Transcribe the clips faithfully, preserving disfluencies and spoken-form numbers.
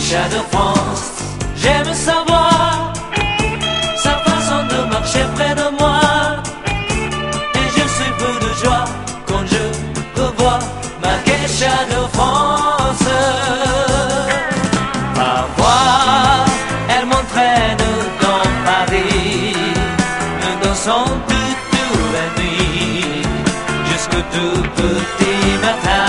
geisha de France. J'aime savoir sa façon de marcher près de moi, et je suis fou de joie quand je revois ma geisha de France. Parfois, elle m'entraîne dans Paris, nous dansons toute la nuit jusqu'au tout petit matin.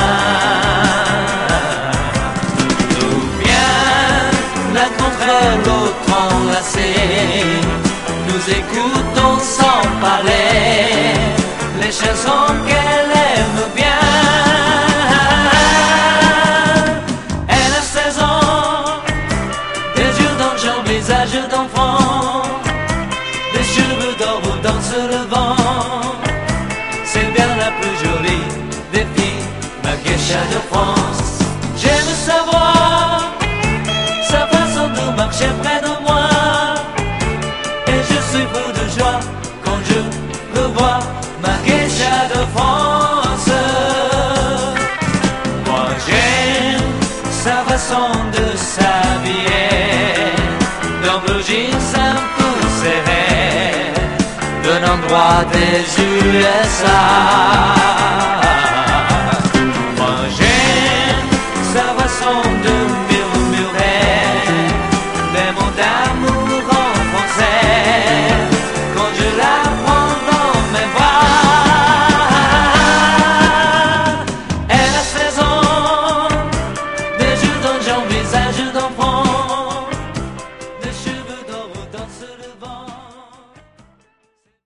L'autre enlacé, nous écoutons sans parler les chansons qu'elle aime bien. Elle a seize ans, des yeux d'ange, visage d'enfant, des cheveux d'or où danse le vent. C'est bien la plus jolie des filles, ma geisha de France. J'aime savoir sa façon de marcher près de moi, et je suis fou de joie quand je revois ma geisha de France. Moi j'aime sa façon de s'habiller, dans blue jeans un peu serré, venant droit des U S A. Moi j'aime sa façon de visage d'enfant.